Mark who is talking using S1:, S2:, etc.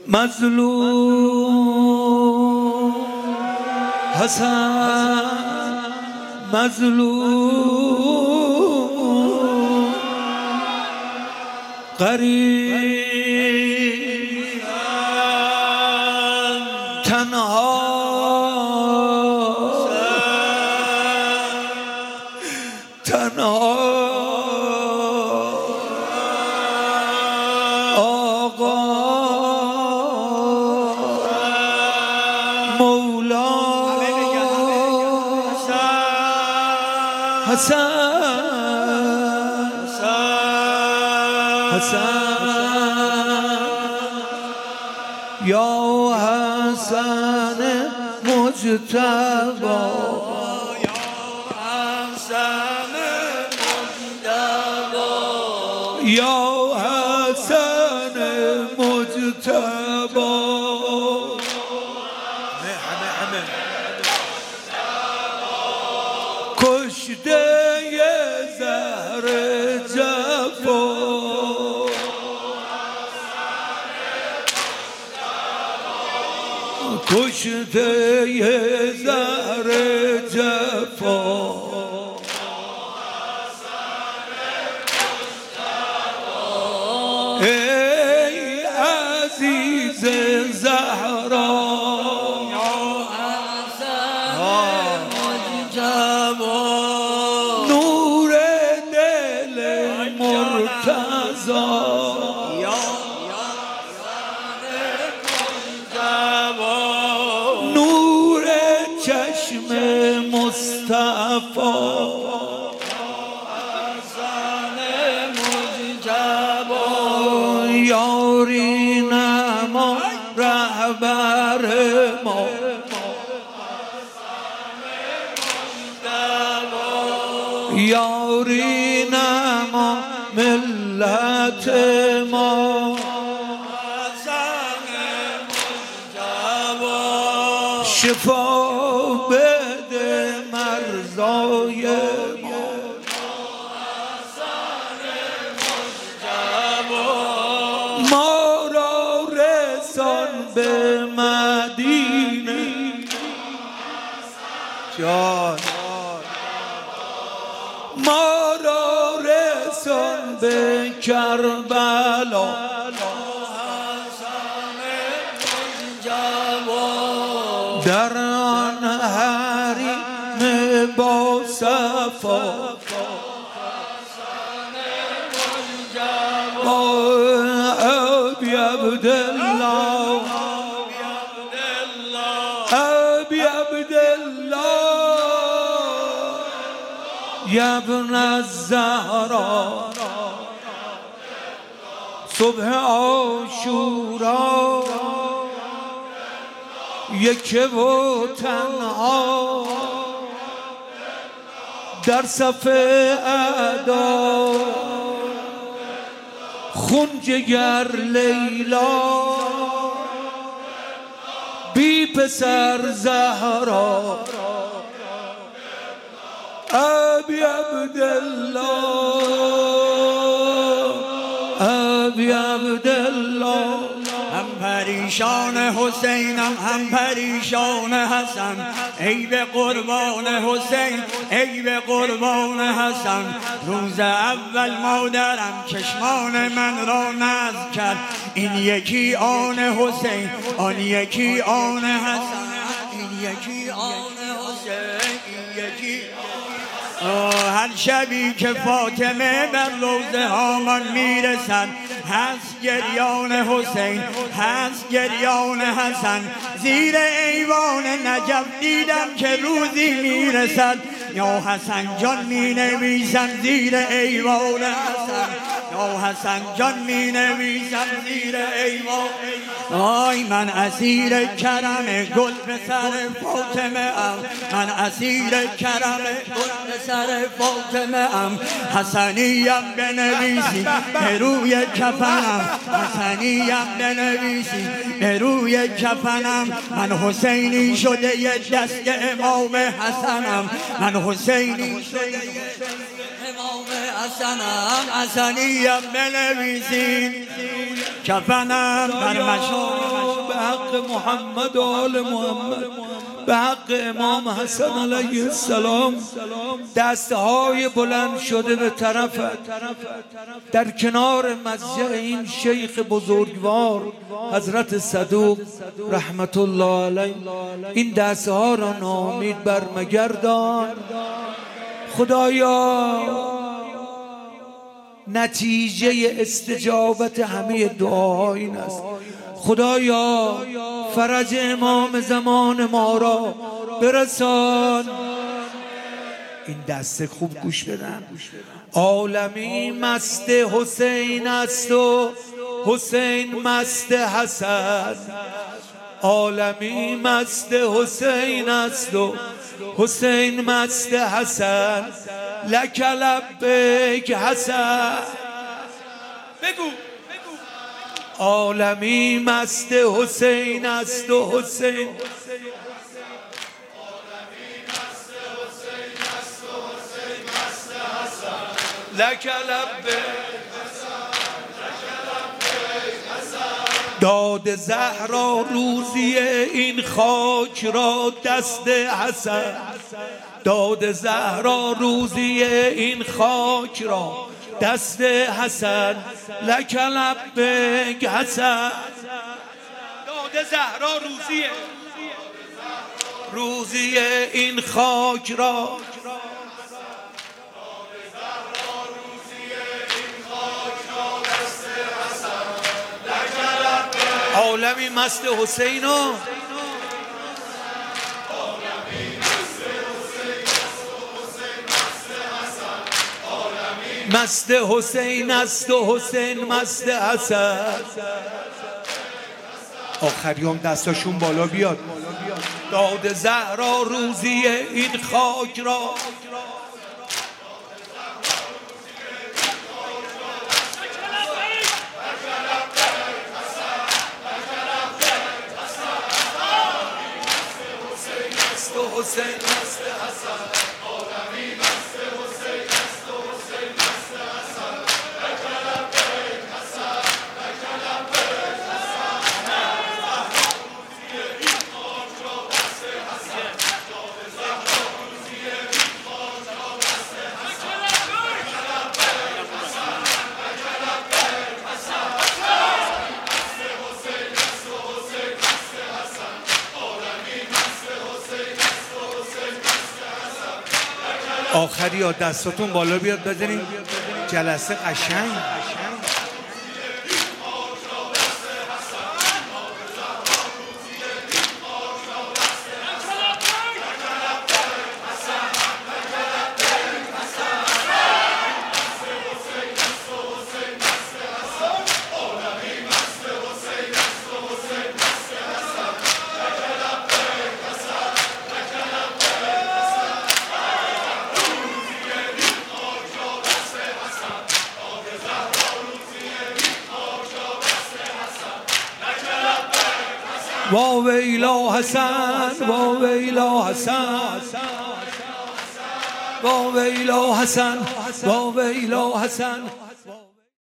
S1: مظلوم حسن مظلوم غریب تنها آقا مولا حسن یا حسن مجتبی یا حسن مجتبی کشته زهر جفا کشته زهر جفا ای عزیز زهرا نور دل مرتضی نور چشم مصطفی یاری نما رهبر ما یاری نما ملت ما شفا بده مرزای ما را رسان به مدینه جان ما را رسان به کربلا در آن حریم با صفا ابی عبدالله ابی عبدالله یا ابن الزهرا صبح عاشورا یک و تنها در صف اعدا خون جگر لیلا بی پسر زهرا ابی عبدالله ابی عبدالله
S2: هم پریشان حسینم هم پریشان حسن ای به قربان حسین ای به قربان حسن روز اول مادرم چشمان من را نذر کرد این یکی آن حسین آن یکی آن حسن این یکی آن حسین این یکی هر شبی که فاطمه بر روضه هامان میرسد هست گریان حسین هست گریان حسن زیر ایوان نجف دیدم که روزی میرسد یا حسن جان می نویسم زیر ایوان حسن یا حسن جان می نویسم زیر ایوان آی من اسیر کرم گل به سر فاطمه ام من اسیر کرم گل به سر فاطمه ام حسنیم بنویسی به روی کفنم حسنیم بنویسی به روی کفنم من حسینی شده یه دست امام حسنم من حسینی شده امام حسنم حسنیم بنویسی کفنم بر مشام
S1: به حق محمد و آل محمد، به حق امام حسن علیه السلام. دستهای بلند شده به طرفت، در کنار مضجع این شیخ بزرگوار حضرت صدوق رحمت الله علیه. این دستها را ناامید برمگردان. خدایا نتیجه استجابت همه دعاها این است. خدایا فرج امام زمان ما را برسان. این دسته خوب گوش بدن. عالمی مست حسین است و حسین مست حسن. عالمی مست حسین است و حسین مست حسن. لک لبیک حسن. بگو عالمی مست حسین است و حسین لک لبیک داد زهرا روزی این خاک را دست حسن. داد زهرا روزی این خاک را دست حسن. لک لبیک حسن. داد زهرا روزی این خاک را عالمی مست حسین و مست حسین است و حسین مست حسن. آخریام دستاشون بالا بیاد. داد زهرا روزی این خاک را حسین مست حسن. عالمی مست حسین است و حسین مست حسن. لک لبیک حسن. لک لبیک آخری ها دستاتون بالا بیاد بزنین جلسه قشنگ. وا ویلا حسن وا ویلا حسن وا ویلا حسن وا ویلا حسن